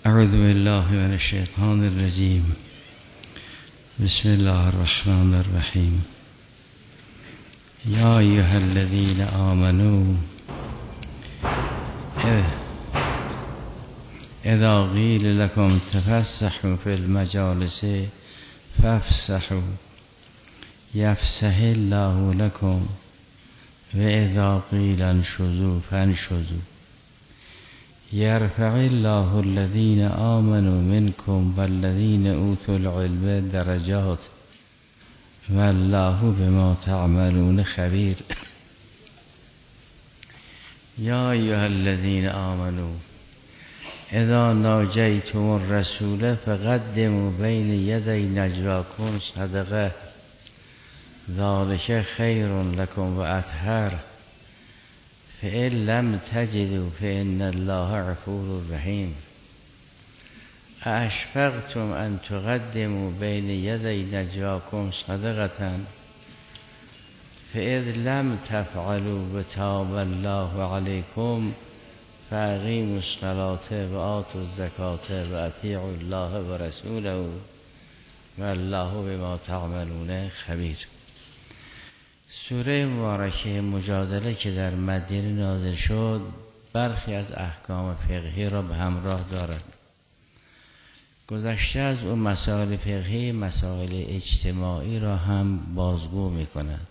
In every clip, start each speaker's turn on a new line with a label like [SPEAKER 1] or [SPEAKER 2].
[SPEAKER 1] اعوذ بالله من الشیطان الرجیم. بسم الله الرحمن الرحیم. یا ایها الذین آمنوا اذا قیل لكم تفسحوا في المجالس فافسحوا یفسح الله لكم و اذا قیل انشزوا فانشزوا یرفع الله الذین آمنوا منکم والذین اوتوا العلم درجات والله بما تعملون خبیر. یا ایها الذین آمنوا اذا ناجیتم الرسول فقدموا بین یدی نجواکم صدقه ذلک خیر لکم و اطهر فإن لم تجدوا فإن الله غفور رحیم. أأشفقتم أن تقدموا بين يدي نجواكم صدقة فإذ لم تفعلوا وتاب الله عليكم فأقيموا الصلاة وآتوا الزكاة وأطيعوا الله ورسوله والله بما تعملون خبیر. سوره مبارکه مجادله که در مدینه نازل شد برخی از احکام فقهی را به همراه دارد. گذشته از اون مسائل فقهی مسائل اجتماعی را هم بازگو می کند.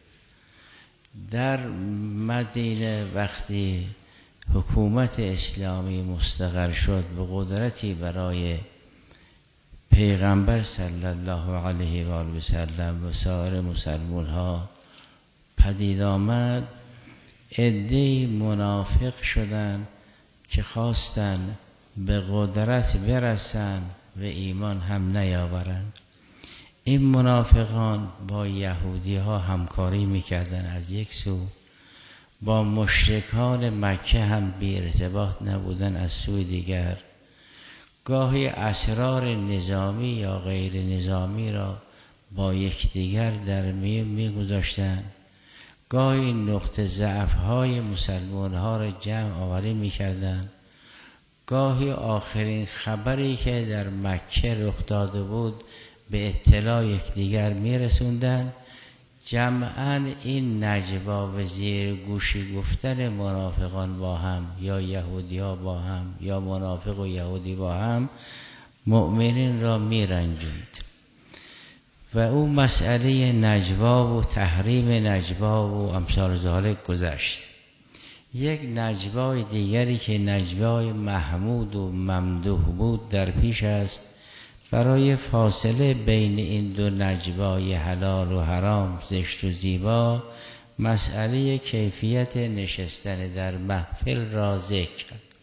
[SPEAKER 1] در مدینه وقتی حکومت اسلامی مستقر شد به قدرتی برای پیغمبر صلی الله علیه و آله و سلم و سایر مسلمان ها پدید آمد، عده‌ای منافق شدند که خواستند به قدرت برسند و ایمان هم نیاورند. این منافقان با یهودی ها همکاری میکردند از یک سو، با مشرکان مکه هم بی ارتباط نبودن از سوی دیگر. گاهی اسرار نظامی یا غیر نظامی را با یکدیگر در میان میگذاشتند. گاهی نقطه ضعف های مسلمان ها را جمع آوری میکردند. گاهی آخرین خبری که در مکه رخ داده بود به اطلاع یکدیگر میرسوندند. جمعاً این نجوا و زیر گوشی گفتن منافقان با هم یا یهودی ها با هم یا منافق و یهودی با هم مؤمنین را میرنجوند. و او مسئله نجوا و تحریم نجوا و امثال ذالک گذشت. یک نجوای دیگری که نجوای محمود و ممدوح بود در پیش است. برای فاصله بین این دو نجوای حلال و حرام، زشت و زیبا، مسئله کیفیت نشستن در محفل را ذکر.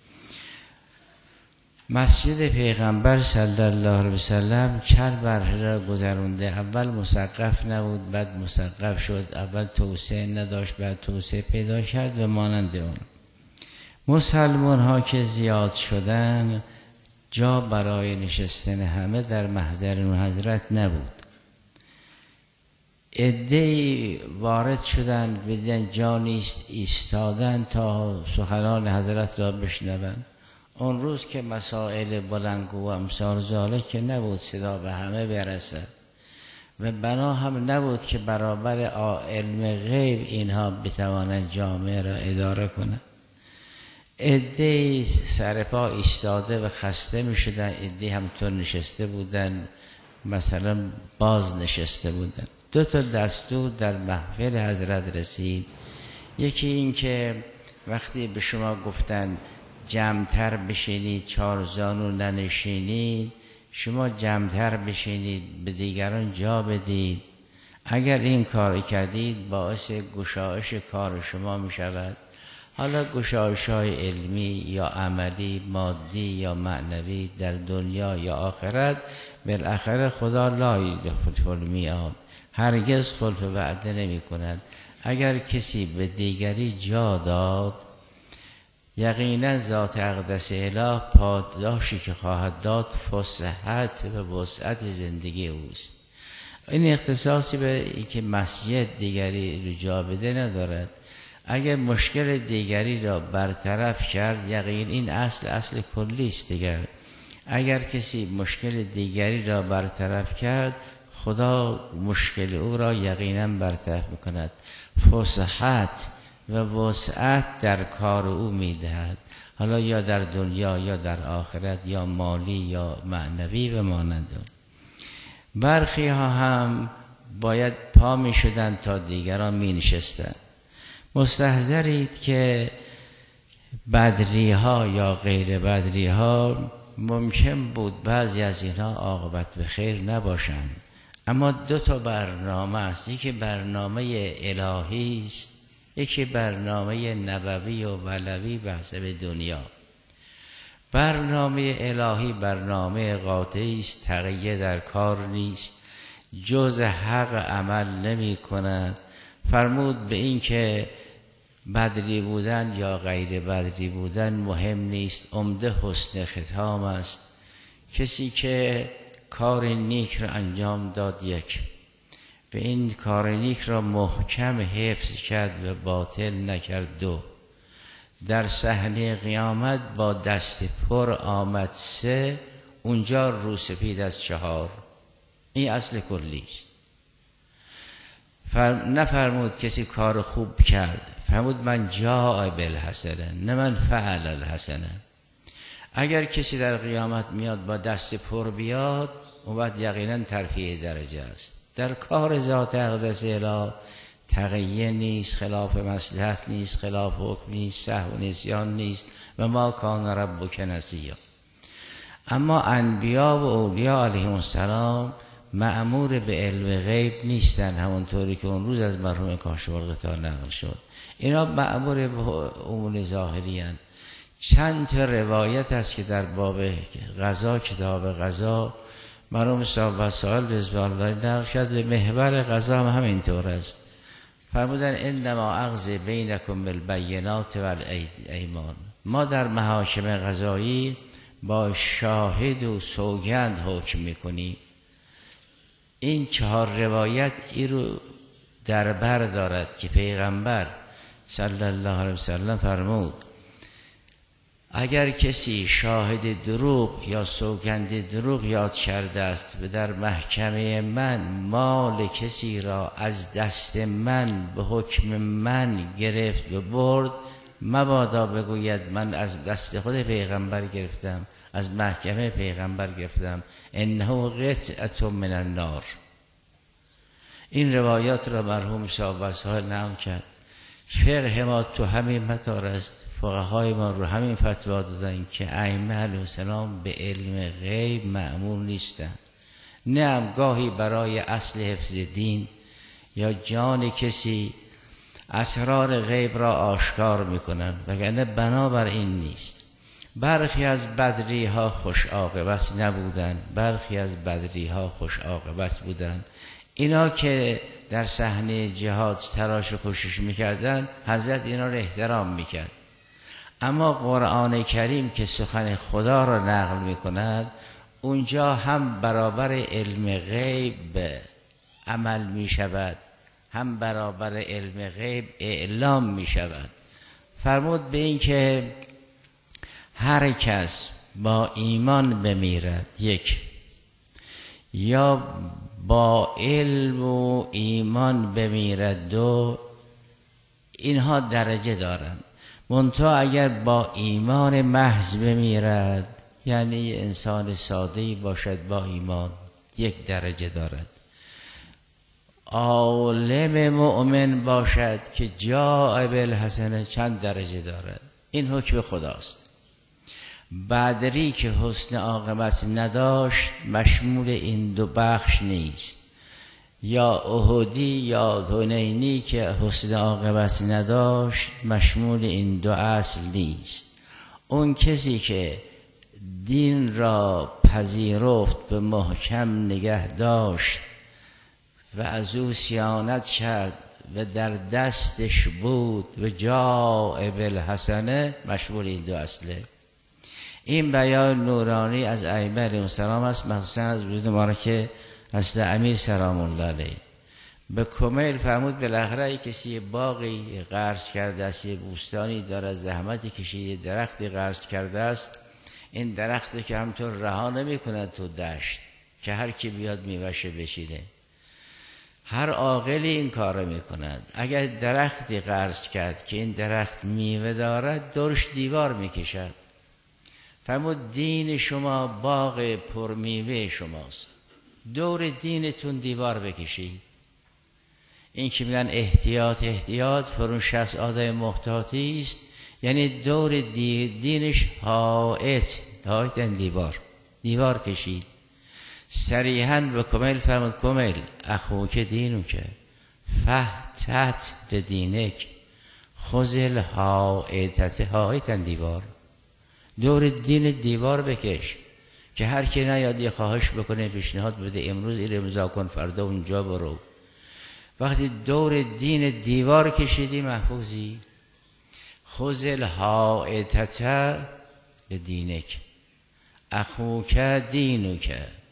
[SPEAKER 1] مسجد پیغمبر صلی الله علیه و سلم چند مرحله را گذرونده. اول مسقف نبود، بعد مسقف شد. اول توسعه نداشت، بعد توسعه پیدا کرد و مانند اون. مسلمان ها که زیاد شدن جا برای نشستن همه در محضر اون حضرت نبود. عده‌ای وارد شدند، بدین جا نیست، ایستادن تا سخنان حضرت را بشنوند. اون روز که مسائل بلندگو و امثال ذالک که نبود صدا به همه برسد و بنا هم نبود که برابر علم غیب اینها بتوانند جامعه را اداره کنند. عده‌ای سرپا ایستاده و خسته می شدن، عده‌ای همطور نشسته بودن، مثلا باز نشسته بودن. دو تا دستور در محفل حضرت رسید. یکی این که وقتی به شما گفتن جمع‌تر بشینید، چهار زانو ننشینید، شما جمع‌تر بشینید، به دیگران جا بدید. اگر این کار کردید باعث گشایش کار شما می شود. حالا گشایش‌های علمی یا عملی، مادی یا معنوی در دنیا یا آخرت، بالاخره خدا لا یخلف المیعاد، هرگز خلف وعده نمی کند. اگر کسی به دیگری جا داد، یقینا ذات اقدس اله پاداشی که خواهد داد فسحت و وسعت زندگی اوست. این اختصاصی به اینکه مسجد دیگری رو جا بده ندارد. اگر مشکل دیگری را برطرف کرد، یقین این اصل کلی است دیگر. اگر کسی مشکل دیگری را برطرف کرد، خدا مشکل او را یقینا برطرف میکند. فسحت و وسعت در کار او میدهد، حالا یا در دنیا یا در آخرت، یا مالی یا معنوی و مانند. برخی ها هم باید پا می شدن تا دیگران می نشستن. مستحضرید که بدری ها یا غیر بدری ها ممکن بود بعضی از اینها عاقبت به خیر نباشند، اما دو تا برنامه است، یکی برنامه الهی است، یکی برنامه نبوی و ولوی به حسب دنیا. برنامه الهی برنامه قاطعی است، تقیه در کار نیست، جز حق عمل نمی کند. فرمود به این که بدری بودن یا غیر بدری بودن مهم نیست، عمده حسن ختام است. کسی که کار نیک را انجام داد، یک، به این کار نیک را محکم حفظ کرد و باطل نکرد، دو، در صحنه قیامت با دست پر آمد، سه، اونجا رو سپید از، چهار. این اصل کلی است. نفرمود کسی کار خوب کرد، فرمود من جاء بالحسنه، نه من فعل الحسنه. اگر کسی در قیامت میاد با دست پر بیاد، اون وقت یقینا ترفیع درجه است. در کار ذات اقدس اله تقیه نیست، خلاف مصلحت نیست، خلاف حکم نیست، سهو و نسیان نیست و ما کان ربک نسیا. اما انبیا و اولیاء علیهم السلام مأمور به علم غیب نیستن، همونطوری که اون روز از مرحوم کاشف الغطا نقل شد. اینا مأمور به امور ظاهری هستند. چند تا روایت است که در باب قضا، کتاب قضا، مرحوم صاحب وسائل رضوان الله نقل شد و محور قضا هم همینطور است. فرمودن انما اخذ بینکم بالبینات والایمان، ما در محاکم قضایی با شاهد و سوگند حکم میکنیم. این چهار روایت این رو در بر دارد که پیغمبر صلی الله علیه وسلم فرمود اگر کسی شاهد دروغ یا سوگند دروغ یاد کرده است و در محکمه من مال کسی را از دست من به حکم من گرفت و برد، مبادا بگوید من از دست خود پیغمبر گرفتم، از محکمه پیغمبر گرفتم، انه قطعه من النار. این روایات را مرحوم صاحب وسائل نقل کرد. فقه ما تو همین مطار است. فقهای ما رو همین فتوا دادن که ائمه علیهم السلام به علم غیب مأمور نیستند. نه هم گاهی برای اصل حفظ دین یا جان کسی اسرار غیب را آشکار میکنن، وگرنه بنابر این نیست. برخی از بدری ها خوش عاقبت نبودن، برخی از بدری ها خوش عاقبت بودن. اینا که در صحنه جهاد تلاش و کوشش میکردن، حضرت اینا رو احترام میکرد. اما قرآن کریم که سخن خدا را نقل میکند، اونجا هم برابر علم غیب عمل میشود، هم برابر علم غیب اعلام میشود. فرمود به این که هر کس با ایمان بمیرد، یک، یا با علم و ایمان بمیرد، دو، اینها درجه دارند. منتها اگر با ایمان محض بمیرد، یعنی انسان ساده‌ای باشد با ایمان، یک درجه دارد. عالم مؤمن باشد که جاء بالحسنه، چند درجه دارد. این حکم خداست. بدری که حسن عاقبت نداشت مشمول این دو بخش نیست، یا احدی یا حنینی که حسن عاقبت نداشت مشمول این دو اصل نیست. اون کسی که دین را پذیرفت و محکم نگه داشت و از او صیانت کرد و در دستش بود و جاء بالحسنه، مشمول این دو اصله. این بیان نورانی از ائمه علیهم السلام است، مخصوصا از وجود مبارک حضرت امیر سلام الله علیه. به کمیل فرمود بالاخره کسی باغی غرس کرده است، یه بوستانی داره، زحمتی کشیده، درختی غرس کرده است، این درختی که همطور رها نمی کند تو دشت که هر کی بیاد میوه‌شو بشینه. هر عاقلی این کارو میکند. اگر درختی غرس کرد که این درخت میوه دارد، دورش دیوار میکشد. فرمود دین شما باغ پرمیوه شماست، دور دینتون دیوار بکشید. این که میگن احتیاط احتیاط، پر اون شخص آدم محتاطی است، یعنی دور دینش حائط دیوار کشید. صریحاً به کمیل فرمود کمیل اخوک دینو که فحتت لدینک خذل حائطن دیوار، دور دین دیوار بکش که هر کی نیاد یه خواهش بکنه پیشنهاد بده امروز این امضا کن فردا اونجا برو. وقتی دور دین دیوار کشیدی محفوظی. خذل حائطت لدینک اخوک دینک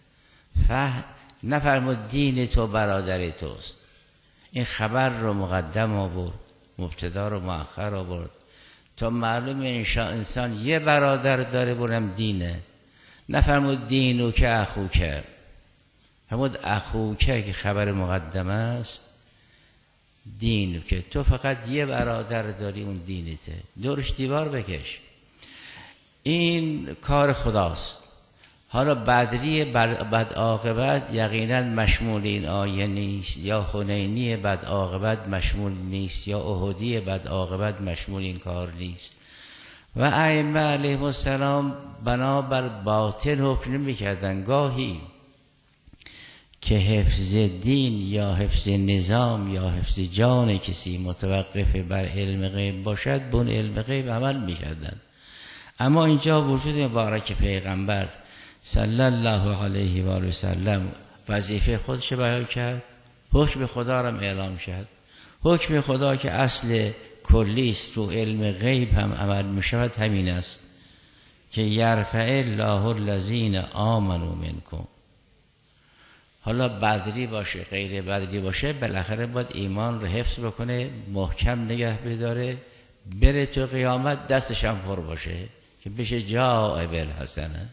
[SPEAKER 1] نفرمود دین تو برادر توست. این خبر رو مقدم آورد، مبتدا رو مؤخر آورد تا معلوم انسان یه برادر داره، برم دینه. نفرمود دینو که اخوکه، فرمود اخوکه که خبر مقدم است. دینو که تو فقط یه برادر داری، اون دینته، دورش دیوار بکش. این کار خداست. حالا بدری بد عاقبت یقینا مشمول این آیه نیست، یا حنینی بد عاقبت مشمول نیست، یا احدی بد عاقبت مشمول این کار نیست. و ائمه علیهم السلام بنابر باطن حکم میکردن. گاهی که حفظ دین یا حفظ نظام یا حفظ جان کسی متوقف بر علم غیب باشد، بون علم غیب عمل میکردن. اما اینجا وجود مبارک پیغمبر صلی الله علیه و آله و سلم وظیفه خودش بیان کرد، حکم خدا را اعلام کرد. حکم خدا که اصل کلی است، رو علم غیب هم عمل می شود، همین است که یرفع الله الذین آمنوا منکم. حالا بدری باشه غیر بدری باشه، بالاخره باید ایمان رو حفظ بکنه، محکم نگه بداره، بره تو قیامت دستش هم پر باشه که بشه جاء بالحسنه.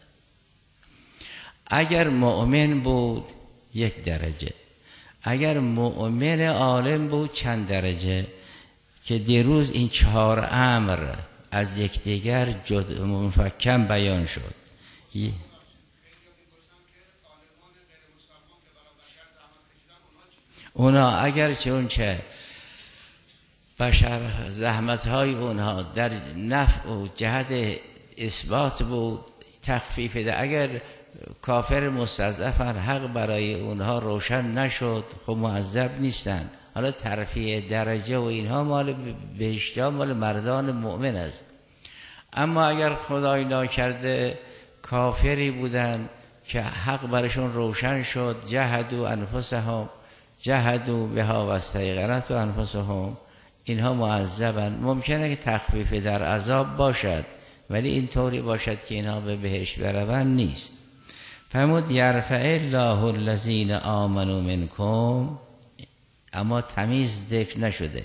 [SPEAKER 1] اگر مؤمن بود یک درجه، اگر مؤمن عالم بود چند درجه، که دیروز این 4 امر از یکدیگر منفکم بیان شد. اونا اگر چه بشر زحمتهای اونها در نفع و جهت اثبات بود، تخفیف ده. اگر کافر مستضعفن، حق برای اونها روشن نشد، خب معذب نیستن. حالا ترفیع درجه و اینها مال بهشتها مال مردان مؤمن است. اما اگر خدای ناکرده کافری بودن که حق برشون روشن شد، جهدوا انفسهم جهدوا بها واستیقنت انفسهم، اینها معذبن. ممکنه که تخفیف در عذاب باشد، ولی این طوری باشد که اینها به بهشت بروند نیست. فرمود یرفع الله الذین آمنوا منکم، اما تمیز ذکر نشده.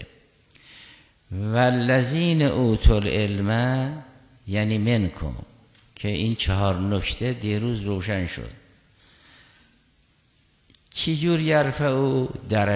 [SPEAKER 1] والذین اوتوا العلم یعنی منکم، که این 4 نکته دیروز روشن شد. چی جور یرفعوا؟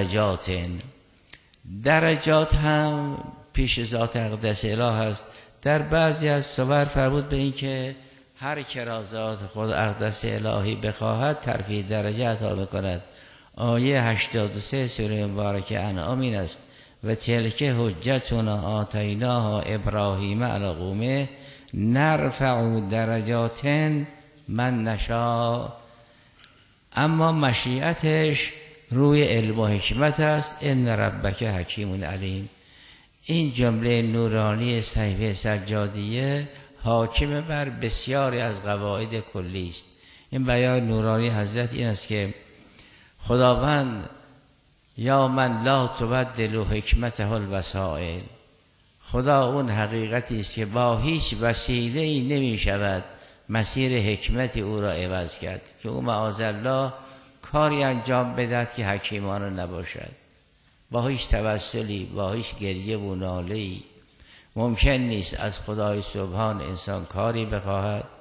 [SPEAKER 1] درجات هم پیش ذات اقدس اله است. در بعضی از صور فرمود به این که هر که را ذات خود اقدس الهی بخواهد ترفیع درجه عطا میکند. آیه 83 سوره مبارکه انعام این است و تلک حجتنا آتیناها ابراهیم علی قومه نرفع درجات من نشاء. اما مشیتش روی علم و حکمت است. ان ربک حکیم علیم. این جمله نورانی صحیفه سجادیه حاکم بر بسیاری از قواعد کلی است. این بیان نورانی حضرت این است که خداوند یا من لا تبدل حکمته الوسائل، خدا اون حقیقتی است که با هیچ وسیله‌ای نمی شود مسیر حکمت او را عوض کرد، که او معاذالله کاری انجام بدهد که حکیمانه نباشد. با هیچ توسلی، با هیچ گریه و ناله‌ای ممکن نیست از خدای سبحان انسان کاری بخواهد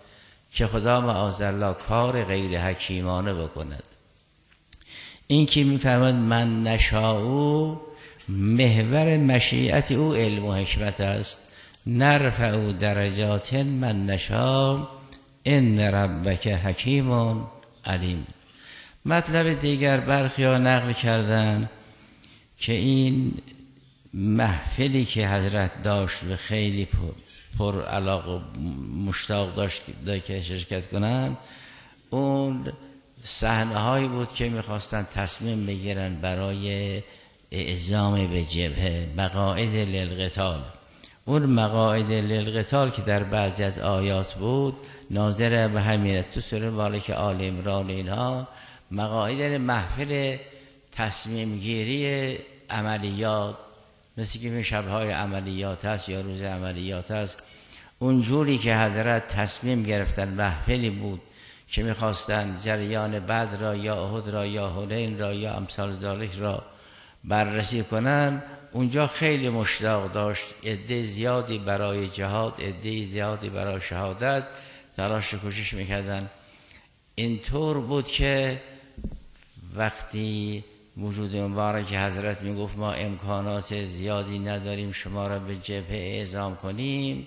[SPEAKER 1] که خدا معاذالله کار غیر حکیمانه بکند. این که میفرماد من نشاء، محور مشیت او علم و حکمت است. نرفع درجات من نشاء ان ربک حکیم علیم. مطلب دیگر برخی ها نقل کردن که این محفلی که حضرت داشت و خیلی پر علاقه و مشتاق داشت که شرکت کنن، اون صحنه هایی بود که میخواستن تصمیم بگیرن برای اعزام به جبهه، مقاعد للقتال. اون مقاعد للقتال که در بعضی از آیات بود ناظر به همین تو سوره مبارکه آل عمران، اینها مقاعد محفل تصمیم گیری عملیات، مثل که شبهای عملیات هست یا روز عملیات هست. اونجوری که حضرت تصمیم گرفتن، محفلی بود که میخواستن جریان بدر را یا احد را یا حنین را یا امثال ذالک را بررسی کنن. اونجا خیلی مشتاق داشت، عده زیادی برای جهاد، عده زیادی برای شهادت تلاش کوشش میکردن. اینطور بود که وقتی وجود مبارک حضرت میگفت ما امکانات زیادی نداریم شما را به جبهه اعزام کنیم،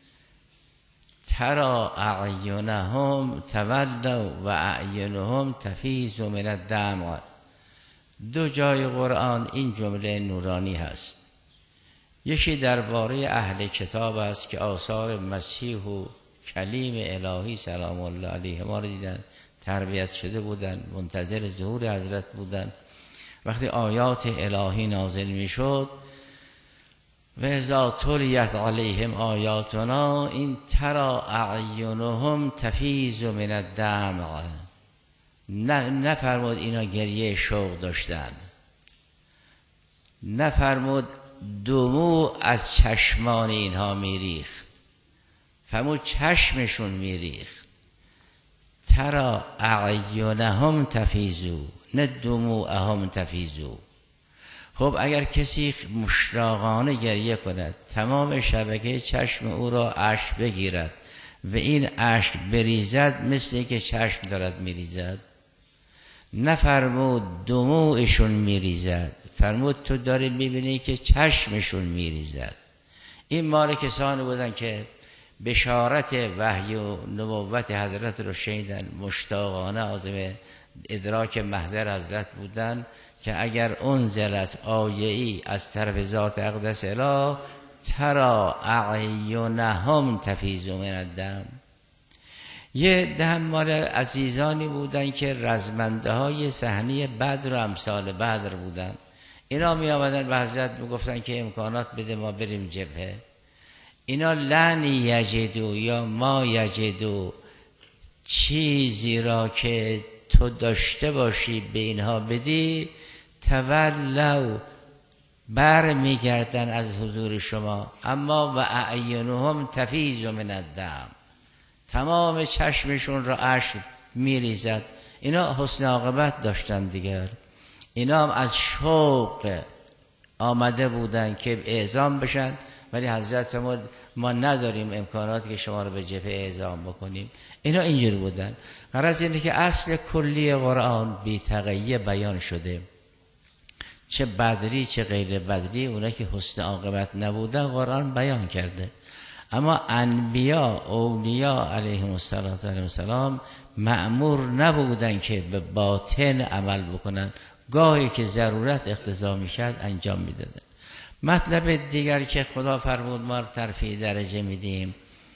[SPEAKER 1] ترى اعینهم تولوا و اعینهم تفیض من الدمع. دو جای قرآن این جمله نورانی هست. یکی درباره اهل کتاب است که آثار مسیح و کلیم الهی سلام الله علیه ما رو دیدن، تربیت شده بودن، منتظر ظهور حضرت بودن. وقتی آیات الهی نازل می شد و اذا تلیت علیهم آیاتنا، این ترى اعینهم تفیض من الدمع، نفرمود اینا گریه شوق داشتن، نفرمود دموع از چشمان اینها میریخت، فرمود چشمشون میریخت. ترى اعینهم تفیضو، نه دموعهم تفیضو. خب اگر کسی مشتاقانه گریه کند، تمام شبکه چشم او را اشک بگیرد و این اشک بریزد، مثل که چشم دارد میریزد. نفرمود دموعشون میریزد، فرمود تو داری میبینی که چشمشون میریزد. این مال کسانی بودن که بشارت وحی و نبوت حضرت رو شنیدن، مشتاقانه عازم ادراک محضر حضرت بودن که اگر انزلت آیه‌ای از طرف ذات اقدس اله، ترى اعینهم تفیض من الدم. یه ده مال عزیزانی بودن که رزمنده های صحنه بدر و امثال بدر بودن. اینا می آمدن به حضرت می گفتن که امکانات بده ما بریم جبهه. اینا لن یجدو یا ما یجدو، چیزی را که تو داشته باشی به اینها بدی، تولوا، بر میگردن از حضور شما، اما و اعینهم تفیض من الدم، تمام چشمشون را اشک میریزد. اینا حسن عاقبت داشتن دیگر. اینا هم از شوق آمده بودن که اعزام بشن، ولی حضرت ما نداریم امکاناتی که شما رو به جبهه اعزام بکنیم. اینا اینجور بودن. غرض اینه که اصل کلی قرآن بی تقیه بیان شده، چه بدری چه غیر بدری، اونا که حسن عاقبت نبودن قرآن بیان کرده. اما انبیا اولیا علیهم السلام مأمور نبودن که به باطن عمل بکنن، گاهی که ضرورت اقتضا میکرد انجام میدادن. مطلب دیگر که خدا فرمود ما ترفیع درجه میدیم،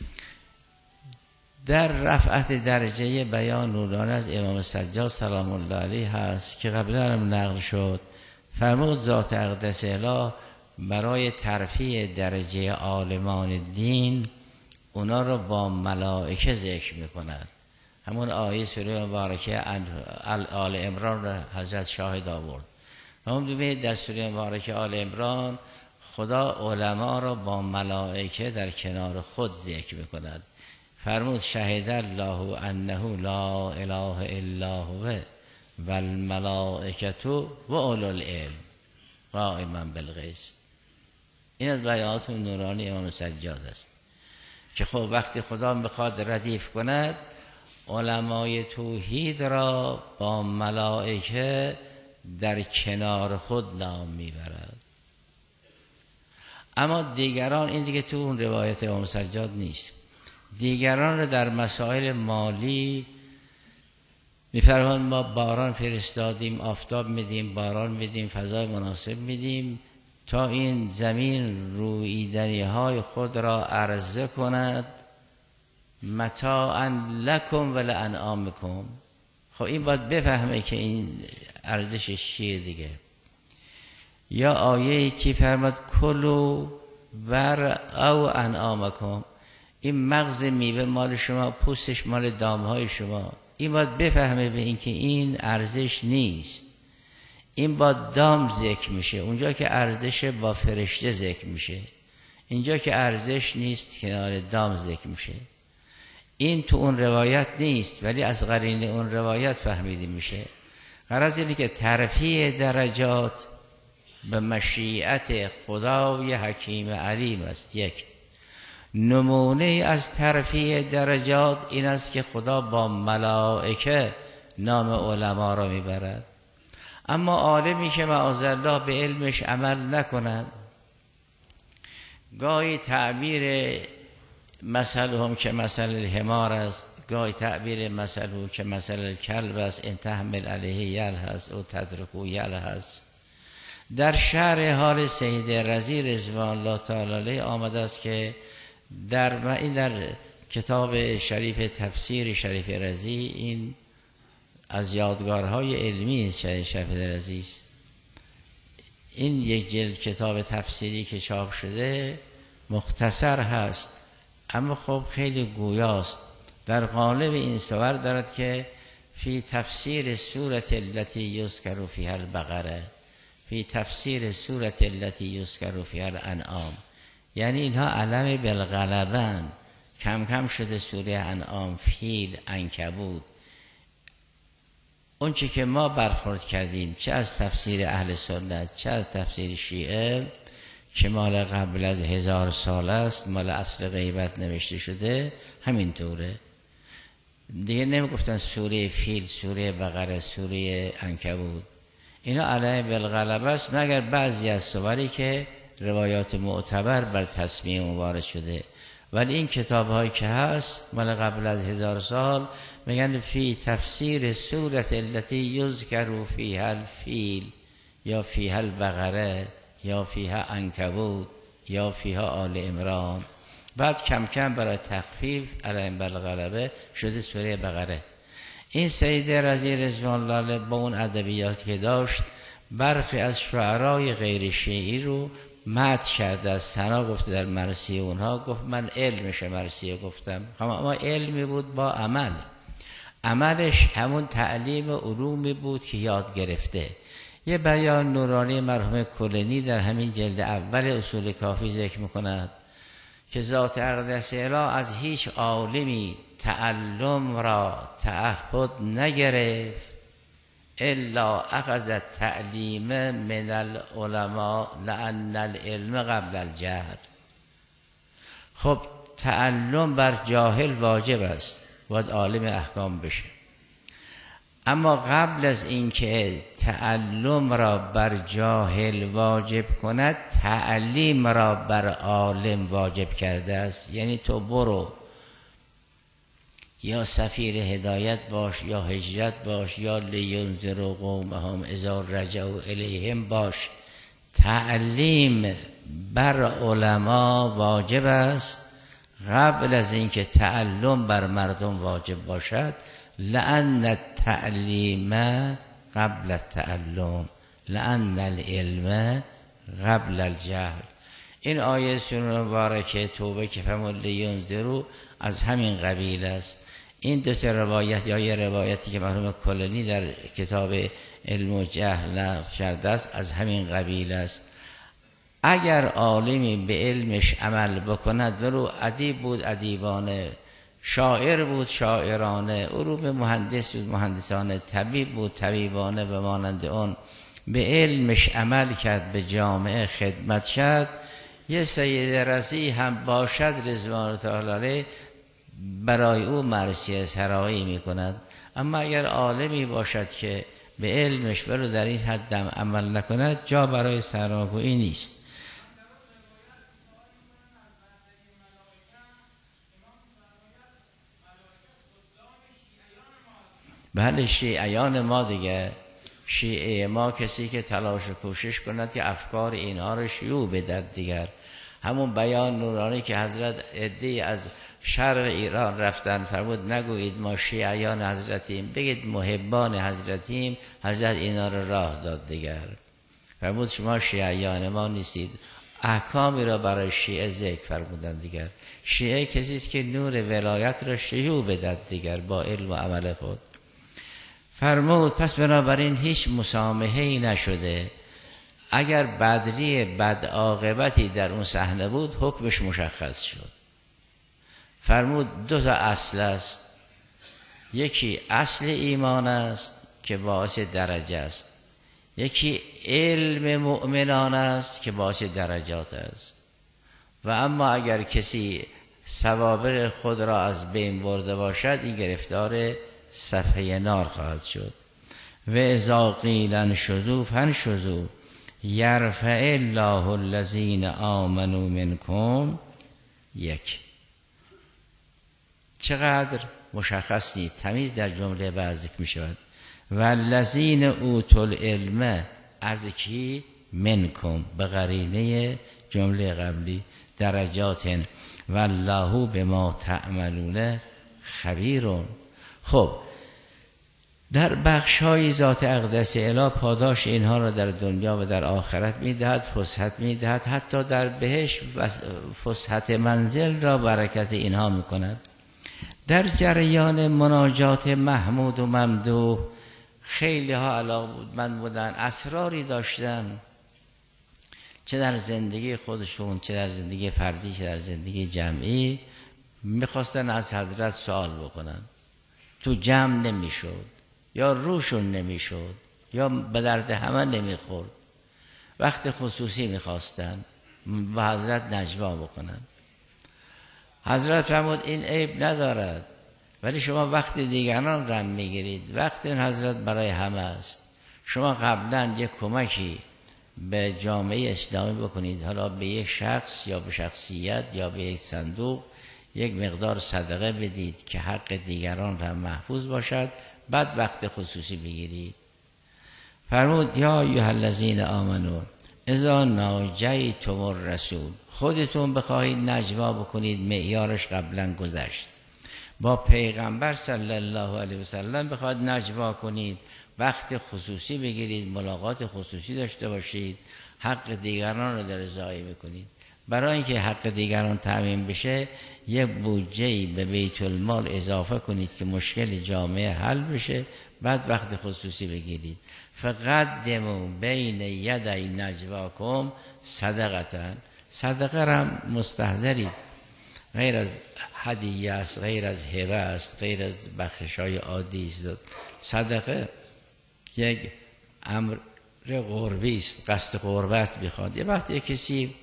[SPEAKER 1] در رفعت درجه بیان نورانه از امام سجاد سلام الله علیه هست که قبلا هم نقل شد. فرمود ذات اقدس اله برای ترفیع درجه عالمان دین اونا رو با ملائکه ذکر میکند. همون آیه سوره مبارکه آل عمران را حضرت شاهد آورد. همون ببینید در سوره مبارکه آل عمران خدا علما را با ملائکه در کنار خود ذکر میکند. فرمود شهد الله انه لا اله الا هو و الملائکه و اولو العلم قائما بالقسط. این از بیانات نورانی امام سجاد است که خب وقتی خدا میخواد ردیف کند علمای توحید را با ملائکه در کنار خود نام میبرد. اما دیگران، این دیگه تو اون روایت امام سجاد نیست، دیگران را در مسائل مالی میفرمایند ما باران فرستادیم، آفتاب میدیم، باران میدیم، فضای مناسب میدیم تا این زمین روییدنی های خود را عرضه کند، متاعا لکم و لانعامکم. خب این باید بفهمه که این ارزشش چیه دیگه. یا آیه‌ای که فرماد کلوا ورعوا انعامکم، این مغز میوه مال شما، پوستش مال دامهای شما. این باید بفهمه به این که این ارزش نیست، این با دام ذکر میشه. اونجا که ارزش با فرشته ذکر میشه، اینجا که ارزش نیست کنار دام ذکر میشه. این تو اون روایت نیست ولی از قرینه اون روایت فهمیده میشه. غرض اینه که ترفیع درجات به مشیت خدای حکیم علیم است. یک نمونه از ترفیع درجات این است که خدا با ملائکه نام علما را میبرد. اما عالمی که معاذالله به علمش عمل نکند، گاهی تعبیر مثلهم که مثل الحمار است، گاهی تعبیر مثلهم که مثل الکلب است، ان تحمل علیه یلهث او تترکه یلهث. در شرح حال سید رضی رضوان الله تعالی علیه آمده است که در کتاب شریف تفسیر شریف رضی، این از یادگارهای علمی شریف رضی است. این یک جلد کتاب تفسیری که چاپ شده مختصر هست اما خب خیلی گویاست. در قالب این صور دارد که فی تفسیر سورة التي یذکر فیها البقره، فی تفسیر سورة التي یذکر فیها الانعام. یعنی اینها علم بالغلبن، کم کم شده سوره انعام، فیل، عنکبوت. اون چی که ما برخورد کردیم چه از تفسیر اهل سنت چه از تفسیر شیعه که مال قبل از 1000 سال است، مال اصل غیبت نوشته شده، همین طوره دیگه. نمیگفتن سوره فیل، سوره بقره، سوره عنکبوت. اینا علیه بالغلبه است، مگر بعضی از سوری که روایات معتبر بر تسمیه وارد شده. ولی این کتاب هایی که هست مال قبل از 1000 سال میگن فی تفسیر سورة التي یذکر فیها الفیل یا فیها البقره یا فیها عنکبوت یا فیها آل عمران. بعد کم کم برای تخفیف علیه بالغلبه شده سوره بقره. این سید رضی رضوان الله با اون ادبیات که داشت برخی از شعرای غیر شیعی رو مدح کرده، از ثنا گفته در مرثیه اونها. گفت من علمش مرثیه گفتم، اما علمی بود با عمل. عملش همون تعلیم علومی بود که یاد گرفته. یه بیان نورانی مرحوم کلینی در همین جلد اول اصول کافی ذکر میکند که ذات اقدس اله از هیچ عالمی تعلم را تعهد نگرفت الا اخذ التعلیم من العلماء لان العلم قبل الجهل. خب تعلم بر جاهل واجب است، باید عالم احکام بشه. اما قبل از اینکه تعلم را بر جاهل واجب کند، تعلیم را بر عالم واجب کرده است. یعنی تو برو یا سفیر هدایت باش، یا هجرت باش، یا لینذروا قومهم اذا رجعوا الیهم باش، تعلیم بر علما واجب است قبل از اینکه تعلم بر مردم واجب باشد. لأن التعلیم قبل التعلم لأن العلم قبل الجهل. این آیه سوره مبارکه توبه که فرمود لینذروا از همین قبیل است. این دو تا روایت یا یه روایتی که مرحوم کلینی در کتاب علم و جهل نقل کرده است از همین قبیل است. اگر عالمی به علمش عمل بکند، ولو ادیب بود ادیبانه، شاعر بود شاعرانه، علوم مهندس بود مهندسانه، طبیب بود طبیبانه به مانند اون، به علمش عمل کرد، به جامعه خدمت کرد، یه سید رضی هم باشد رضوان الله تعالی علیه برای او مرثیه سرایی می کند. اما اگر عالمی باشد که به علمش ولو در این حد عمل نکند، جا برای سراگویی نیست. بله شیعیان ما دیگه، شیعه ما کسی که تلاش و کوشش کند که افکار اینها رو شیوع بدهد دیگر. همون بیان نورانی که حضرت عده‌ای از شرق ایران رفتن فرمود نگویید ما شیعیان حضرتیم، بگید محبان حضرتیم. حضرت اینا رو راه داد دیگر، فرمود شما شیعیان ما نیستید. احکامی را برای شیعه ذکر فرمودن دیگر. شیعه کسی است که نور ولایت را شیوع بدهد دیگر با علم و عمل خود. فرمود پس بنابراین هیچ مسامحه‌ای نشده. اگر بدری بد عاقبتی در اون صحنه بود حکمش مشخص شد. فرمود دو تا اصل است، یکی اصل ایمان است که باعث درجه است، یکی علم مؤمنان است که باعث درجات است. و اما اگر کسی سوابق خود را از بین برده باشد این گرفتار صفحه نار خواهد شد. و اذا قیل انشزوا فانشزوا یرفع الله الذین آمنوا منکم. یک، چقدر مشخص نیست، تمیز در جمله بعد ذکر می شود. و الذین اوتوا العلم از کی؟ منکم، به قرینه جمله قبلی. درجات والله بما تعملون خبیر. خب در بخش‌های ذات اقدس اله پاداش اینها را در دنیا و در آخرت می‌دهد، فسحت می‌دهد، حتی در بهشت فسحت منزل را برکت اینها می‌کند. در جریان مناجات محمود و ممدوح خیلی ها علاقه‌مند بودن، اسراری داشتن، چه در زندگی خودشون، چه در زندگی فردی، چه در زندگی جمعی، می‌خواستن از حضرت سوال بکنن. تو جمع نمی‌شد، یا روشون نمی‌شد، یا به درد همه نمی‌خورد. وقت خصوصی می‌خواستن با حضرت نجوا بکنن. حضرت فرمود این عیب ندارد، ولی شما وقت دیگران رم میگیرید، وقت این حضرت برای همه است. شما قبلا یک کمکی به جامعه اسلامی بکنید، حالا به یک شخص یا به شخصیت یا به یک صندوق یک مقدار صدقه بدید که حق دیگران را محفوظ باشد، بعد وقت خصوصی بگیرید. فرمود یا ایها الذین آمنو اذا ناجیتم الرسول، خودتون بخواهید نجوا بکنید، معیارش قبلا گذشت. با پیغمبر صلی الله علیه و سلم بخواهید نجوا کنید، وقت خصوصی بگیرید، ملاقات خصوصی داشته باشید، حق دیگران رو در ضایع میکنید. برای اینکه حق دیگران تامین بشه یک بودجه‌ای به بیت المال اضافه کنید که مشکل جامعه حل بشه، بعد وقت خصوصی بگیرید. فقدموا بین یدی نجواکم صدقه، صدقه را مستحضرید، غیر از هدیه است، غیر از هبه است، غیر از بخشش‌های عادی است. صدقه یک امر قربی است، قصد قربت می‌خواد. یه وقتی کسی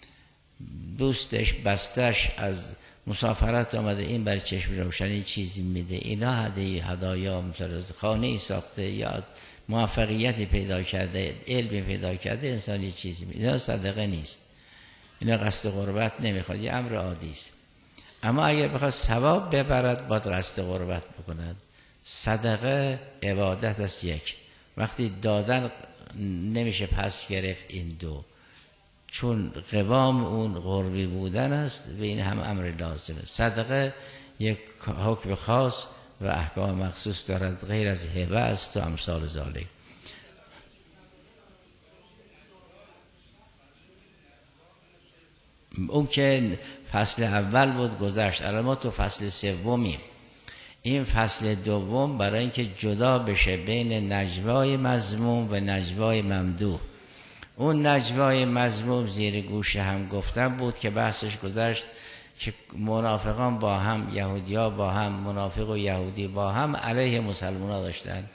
[SPEAKER 1] دوستش بستش از مسافرت آمده، این برای چشم روشنی چیزی میده، اینا هدایا مثلا از خانه‌ای ساخته یا موفقیتی پیدا کرده، علمی پیدا کرده، انسان یه چیزی میده، اینا صدقه نیست، اینا قصد قربت نمیخواد، یه امر عادی است. اما اگر بخواد ثواب ببرد باید قصد قربت بکند. صدقه عبادت است. یک، وقتی دادن نمیشه پس گرفت، این دو، چون قوام اون قربی بودن است و این هم امر لازمه. صدقه یک حکم خاص و احکام مخصوص دارد، غیر از هبه است و امثال ذالک. اون که فصل اول بود گذشت، الان ما تو فصل سومیم. این فصل دوم برای اینکه جدا بشه بین نجوای مذموم و نجوای ممدوح. اون نجوای مذموم زیر گوشه هم گفتن بود که بحثش گذشت که منافقان با هم، یهودی‌ها با هم، منافق و یهودی با هم علیه مسلمان‌ها داشتن.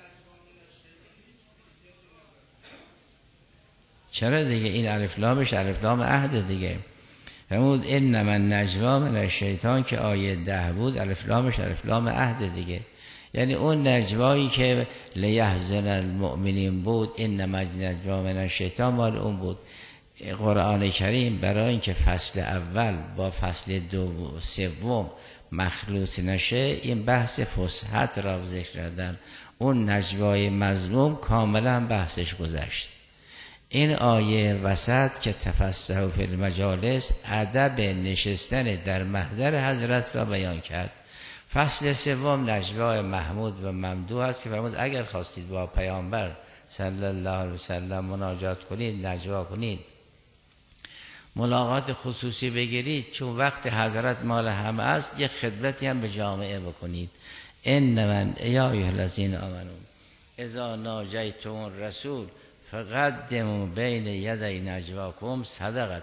[SPEAKER 1] چرا دیگه؟ این الف لامش الف لام عهد دیگه. فرمود انما النجوا من الشیطان که آیه 10 بود، الف لامش الف لام عهد دیگه، یعنی اون نجوایی که لیحزن المؤمنین بود، انما النجوا من الشیطان مال اون بود. قرآن کریم برای اینکه فصل اول با فصل سوم مخلوط نشه، این بحث فصحت را ذکر کردن. اون نجوای مذموم کاملا بحثش گذشت. این آیه وسط که تفسحوا فی المجالس، ادب نشستن در محضر حضرت را بیان کرد. فصل سوم نجوای محمود و ممدوح است که فرمود اگر خواستید با پیامبر صلی الله علیه وسلم مناجات کنید، نجوا کنید، ملاقات خصوصی بگیرید، چون وقت حضرت مال همه است، یک خدمتی هم به جامعه بکنید. انما یا ایها الذین آمنوا اذا ناجیتم الرسول فقدموا بین یدی نجواکم صدقه.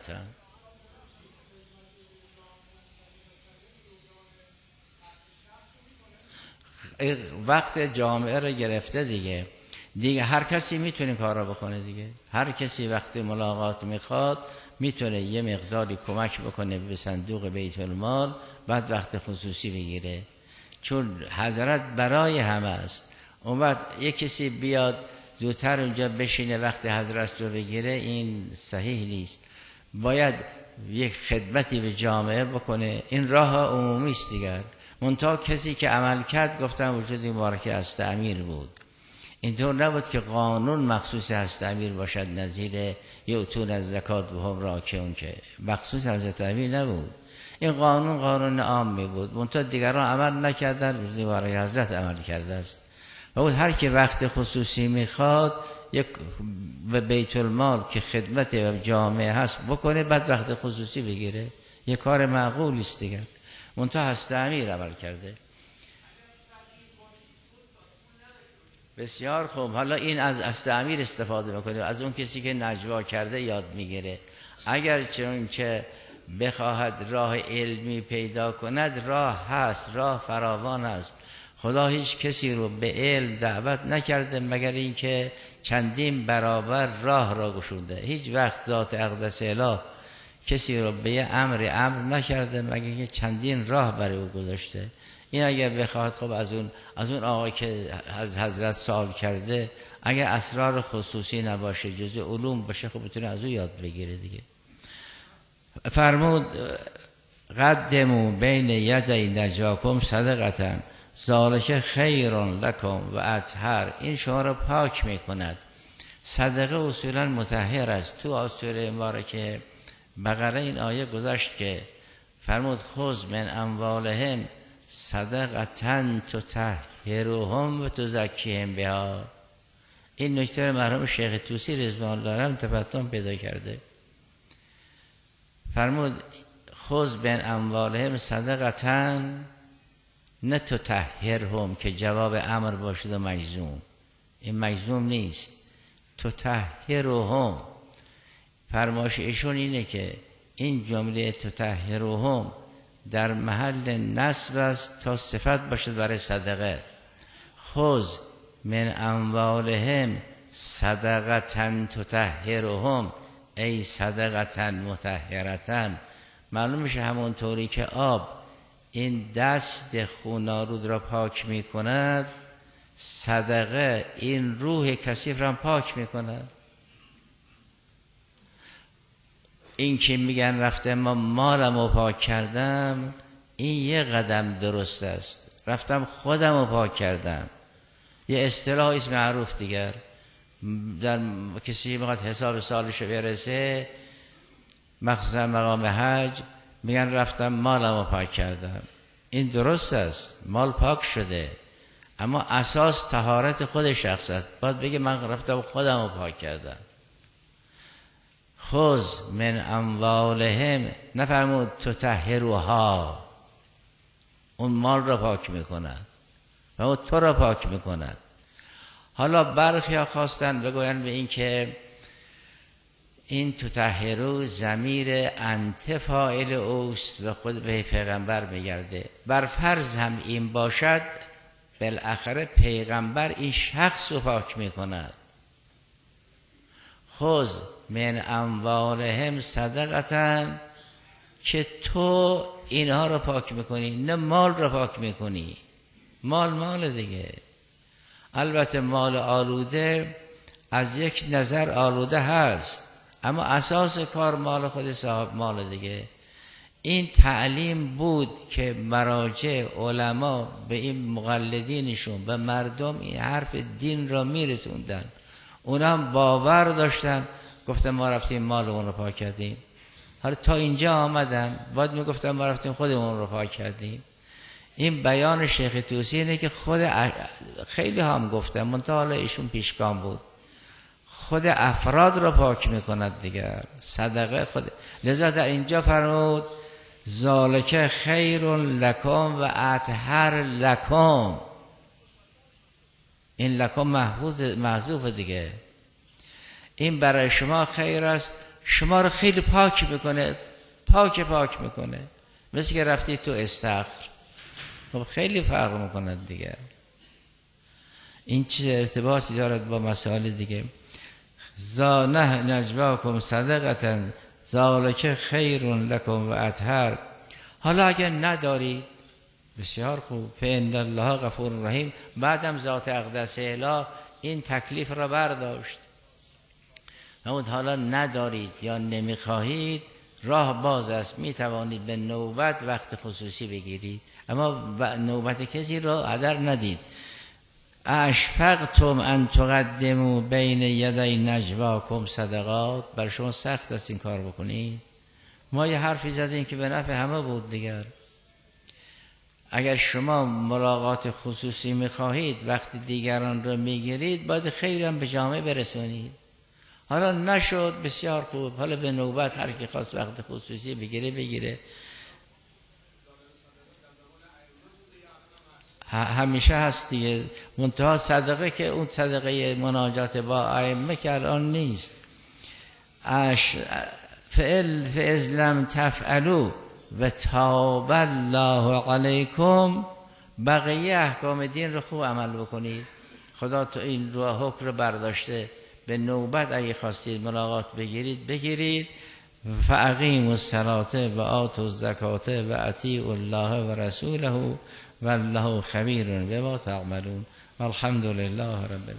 [SPEAKER 1] وقت جامعه رو گرفته دیگه هر کسی میتونه کارا بکنه دیگه. هر کسی وقتی ملاقات میخواد میتونه یه مقداری کمک بکنه به صندوق بیت المال، بعد وقت خصوصی بگیره، چون حضرت برای همه است. اون وقت یک کسی بیاد زودتر اونجا بشینه وقت حضرت رو بگیره، این صحیح نیست. باید یک خدمتی به جامعه بکنه. این راه عمومی است دیگر. منتها کسی که عمل کرد گفتم وجود مبارک هست امیر بود. اینطور نبود که قانون مخصوص هست امیر باشد، نظیر یؤتون از زکات و هم راکعون، که مخصوص حضرت امیر نبود. این قانون عامی بود، منتها دیگران عمل نکردن، وجود مبارک حضرت عمل کرده است. و بود هر که وقت خصوصی میخواد یک به بیت المال که خدمت جامعه هست بکنه، بعد وقت خصوصی بگیره. یک کار معقول است دیگر. منتها هست امیر عمل کرده. بسیار خوب. حالا این از اصل امیر استفاده میکنه، از اون کسی که نجوا کرده یاد میگیره. اگر چون که بخواهد راه علمی پیدا کند، راه هست، راه فراوان است. خدا هیچ کسی رو به علم دعوت نکرده مگر اینکه چندین برابر راه را گشوده. هیچ وقت ذات اقدس اله کسی رو به یه امر نکرده مگر اینکه چندین راه برای او گذاشته. این اگر بخواهد خب از اون آقای که از حضرت سوال کرده، اگر اسرار خصوصی نباشه، جزء علوم باشه، خب بتونه از او یاد بگیره دیگه. فرمود قدموا بین یدی نجواکم صدقه ذالک خیر لکم و اطهر. این شما را پاک میکند. صدقه اصولا مطهر است. تو سوره مبارکه بقره این آیه گذشت که فرمود خذ من اموالهم صدقه تطهرهم و تزکیهم بها. این نکته مرحوم شیخ طوسی رضوان الله علیه تفتن پیدا کرده. فرمود خذ من اموالهم صدقه، نه تطهرهم که جواب امر باشد و مجزوم. این مجزوم نیست. تطهرهم فرمایش ایشون اینه که این جمله تطهرهم در محل نصب است تا صفت باشد برای صدقه. خذ من اموالهم صدقه تطهرهم ای صدقه مطهرة. معلوم میشه همون طوری که آب این دست خون‌آلود را پاک میکند، صدقه این روح کثیف را پاک میکند. این که میگن رفتم ما مالم رو پاک کردم، این یه قدم درست است. رفتم خودم رو پاک کردم، یه اصطلاح اسم معروف دیگر. در کسی میخواد حساب سالش برسه، مخصوصا مقام حج، میگن رفتم مالم رو پاک کردم. این درست است، مال پاک شده، اما اساس طهارت خود شخص است. باید بگه من رفتم خودم رو پاک کردم. خذ من اموالهم، نفرمود تطهرها، اون مال را پاک میکند و اون تو را پاک میکند. حالا برخی ها خواستن بگوین به این که این تطهرو ضمیر انت فاعل اوست و خود به پیغمبر میگرده. بر فرض هم این باشد، بالاخره پیغمبر این شخص رو پاک میکند. خذ من اموالهم صدقه، که تو اینها رو پاک میکنی، نه مال رو پاک میکنی. مال دیگه. البته مال آلوده از یک نظر آلوده هست، اما اساس کار مال خود صاحب مال دیگه. این تعلیم بود که مراجع علما به این مقلدینشون، به مردم این حرف دین را میرسوندن. اونا هم باور داشتن، گفتن ما رفتیم مال اون رو پاک کردیم. حالا تا اینجا آمدن، بعد میگفتن ما رفتیم خودمون رو پاک کردیم. این بیان شیخ طوسی اینه که خود خیلی هم گفتن، منتها حالا ایشون پیشگام بود، خود افراد رو پاک میکند دیگر. صدقه خود. لذا در اینجا فرمود ذالک خیر لکم و اطهر لکم. این لکم محذوف دیگه. این برای شما خیر است، شما رو خیلی پاک میکنه، پاک میکنه. مثل که رفتی تو استخر، خب خیلی فرق میکنه دیگه. این چیز ارتباطی دارد با مسائل دیگه. زانه نجواکم صدقتا ذالک خیر لکم و اطهر. حالا اگر نداری بسیار خوب، فإن الله غفور رحیم. بعدم ذات اقدس اله این تکلیف را برداشت. اما حالا ندارید یا نمیخواهید، راه باز است، میتوانید به نوبت وقت خصوصی بگیرید، اما نوبت کسی را هدر ندید. اشفقتم ان تقدموا بین یدی نجواکم صدقات. بر شما سخت است این کار بکنید. ما یه حرفی زدیم که به نفع همه بود دیگر. اگر شما ملاقات خصوصی میخواهید، وقت دیگران را میگیرید، باید خیرم به جامعه برسونید. حالا نشد، بسیار خوب، حالا به نوبت هر کی خواست وقت خصوصی بگیره. همیشه هست دیگه. منتها صدقه که اون صدقه مناجات با ائمه که الان نیست. فاذ لم تفعلوا و تاب الله علیکم، بقیه احکام دین رو خوب عمل بکنید. خدا تو این رو حکم رو برداشته، به نوبت اگه خواستید ملاقات بگیرید. فاقیموا الصلاة و آتوا الزکاة و اطیعوا الله و رسوله والله خبیر بما تعملون. والحمد لله رب العالمین.